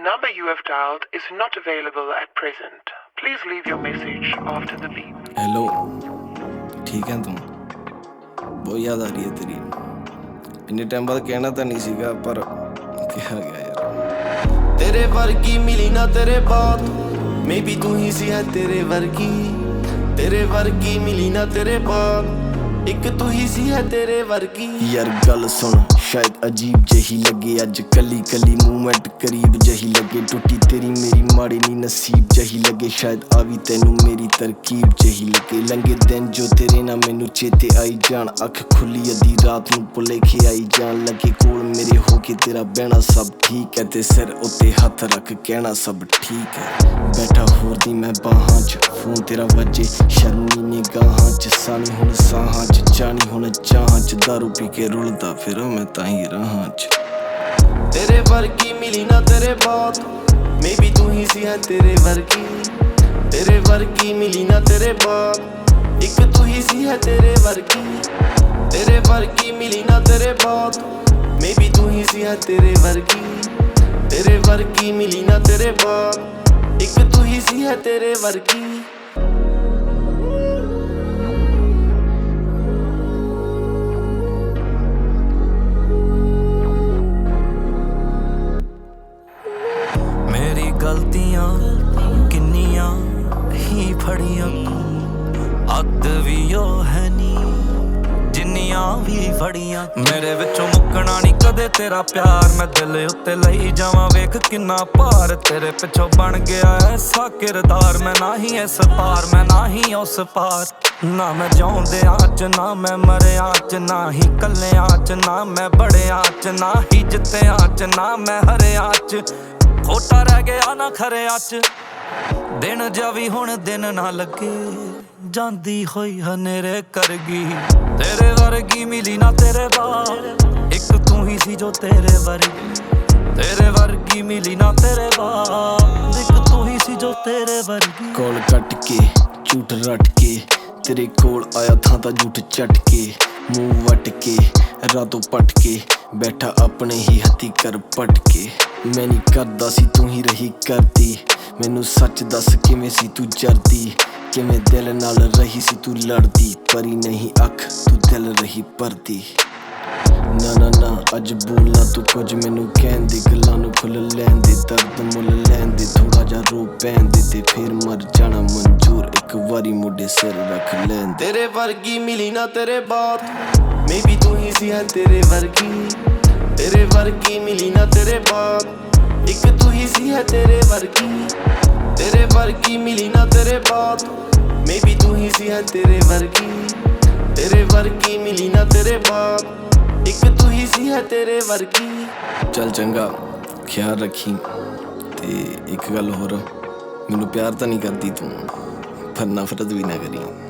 number you have dialed is not available at present. Please leave your message after the beep. Hello, ठीक है तुम? बहुत याद आ रही है तेरी। इन्ने टाइम बाद कहना तो नहीं सीगा पर कहा गया यार। तेरे वर्गी मिली ना तेरे बाद, मे बी तू ही सी है तेरे वर्गी। तेरे वर्गी मिली ना तेरे बाद, एक तू ही सी है तेरे वर्गी। यार गल सुन, शायद अजीब जही लगे अज कली कली मूवमेंट करीब जही लगे। टुटी तेरी मेरी माड़ी नी नसीब जही लगे, शायद आवी तैनू मेरी तरकीब जही लगे। लंघे दिन जो तेरे ना मैनू चेते आई जान, अख खुली अधी रात नू भुलेखे आई जान। लगे कोल मेरे होके तेरा बहना सब ठीक है, ते सिर उत्ते हथ रख कहना सब ठीक है। बैठा होर दी मैं बाहां च, फोन तेरा वजे शर्मी निगाहां च। सानी हुण साहां च, जानी हुण चाहां च। दारू पी के रुलदा फिर मैं ताहीं राहां च। तेरे वर्गी मिली ना तेरे बाद, मे बी तू ही सी है तेरे वर्गी। तेरे वर्गी मिली ना तेरे बाद, एक तू ही सी है तेरे वर्गी। तेरे वर्गी मिली ना तेरे बाद, मे बी तू ही सी है तेरे वर्गी। तेरे वर्गी मिली ना तेरे बाद, एक तू ही सी है तेरे वर्गी। गलतियां किन्नियां ही फड़ियां, अद भी ओ है नी जिन्नियां भी फड़ियां। मेरे विचों मुक्कना नी कदे तेरा प्यार, मैं दिल उत्ते लई जावां वेख किन्ना भार। तेरे पिछों बन गया ऐसा किरदार, मैं ना ही इस पार मैं ना ही उस पार। ना मैं जिउंदियां च ना मैं मरियां च, ना ही कल्लियां च ना मैं बड़ियां च, ना ही जित्तियां च ना मैं हरियां च। खोटा रह गया ना खरिया च, दिन जावी हुण दिन ना लगे, जांदी होई हनेरे करगी। तेरे वर्गी मिली ना तेरे बाद, एक तू ही सी जो तेरे वर्गी। तेरे वर्गी मिली ना तेरे बाद, एक तू ही सी जो तेरे वर्गी। कोल कट के झूठ रट के, तेरे कोल आया था ता झूठ चट के। मुंह वट के रातों पट के, बैठा अपने ही हथी कर पट के। मैं नहीं करदा सी तू ही रही करदी, मैनू सच दस किवें सी तू जरदी। किवें दिल नाल रही सी तू लड़दी, परी नहीं अख तू दिल रही भरदी। ना ना ना अज बोलना तू कुछ मैनू कहंदी, गल्लां नू खुल लैन दे, दर्द मुल लैन दे। थोड़ा जा रो पैन दे ते फिर मर जाना मंजूर, एक वारी मुंडे सिर रख लैन। तेरे वर्गी मिली ना तेरे बाद, मे बी तू ही सी है तेरे वर्गी। तेरे वर्गी मिली ना तेरे बाद, एक तू ही सी है तेरे वर्गी। तेरे वर्गी मिली ना तेरे बाद, मे बी तू ही सी है तेरे वर्गी। तेरे वर्गी मिली ना तेरे बाद, एक तू ही सी है तेरे वर्गी। चल चंगा ख्याल रखी, ते एक गल होर, मैनू प्यार तो नहीं करती तू, पर नफरत भी ना करी।